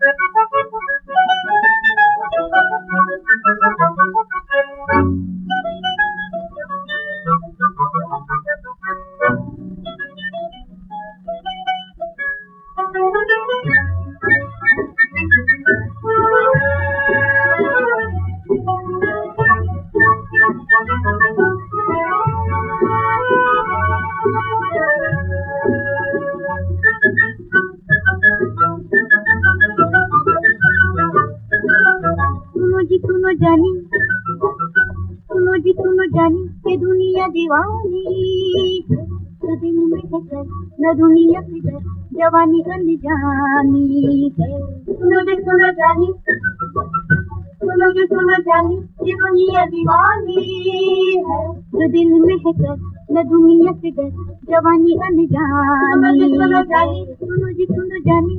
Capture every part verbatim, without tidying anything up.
सुनो जानी, सुनो जी सुनो जानी, ये दुनिया दीवानी तो दिल में है कर, न दुनिया से डर, जवानी अनजानी है। सुनो जी सुनो जानी, सुनो जी सुनो जानी, ये दुनिया दीवानी है तो दिल में है कर, न दुनिया से डर, जवानी अनजानी। सुनो जानी, सुनो जी सुनो जानी,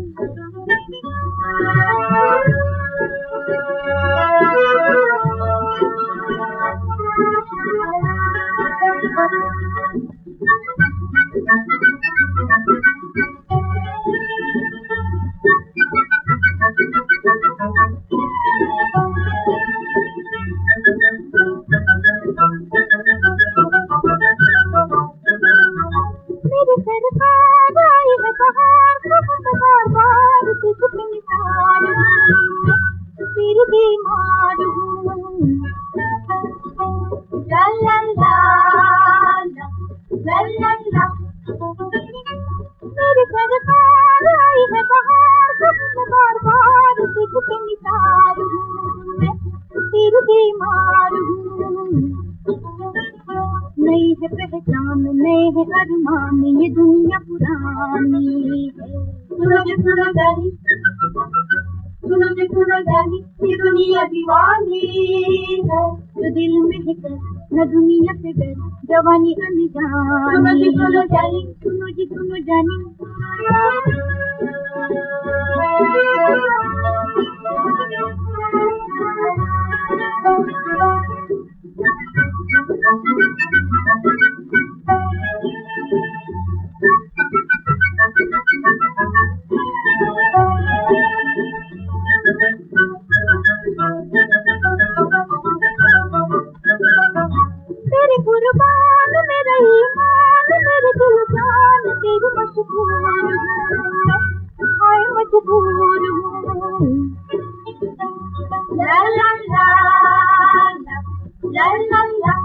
मेरे सरकार आई है बहार, बार बार तुझको निसार, फिर बीमार हूँ। ला ला ला ला ला ला, मेरे सरकार आई है बहार, बार बार तुझको निसार हूँ, फिर बीमार हूँ। नई है पहचान, नए है अरमान, ये दुनिया पुरानी है। सुनो जी सुनो जानी, सुनो जी सुनो जानी, ये दुनिया दीवानी है तो दिल में है कर, न दुनिया से डर, जवानी अनजानी। सुनो जी सुनो जानी, सुनो जी सुनो जानी, तेरे कुर्बान मेरा ईमान, मेरे दिल जान तेरे मशहूर हूँ, हाय मजबूर हूँ। ला ला ला ला ला ला,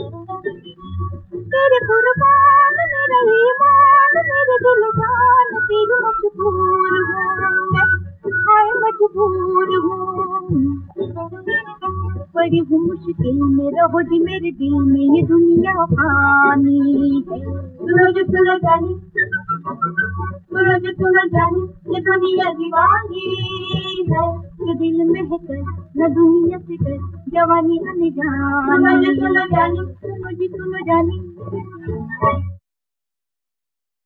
तेरे कुर्बान मेरा ईमान, मेरे दिल जान तेरे मशहूर हूँ, हाय मजबूर हूँ। बड़ी हूँ मुश्किल में, रहो जी मेरे दिल में, ये दुनिया पानी है। सुनो जी सुनो जानी, सुनो जी सुनो जानी, ये दुनिया दीवानी है तो दिल में है कर, न दुनिया से डर, जवानी अनजानी। सुनो जी सुनो जानी, सुनो जी सुनो जानी।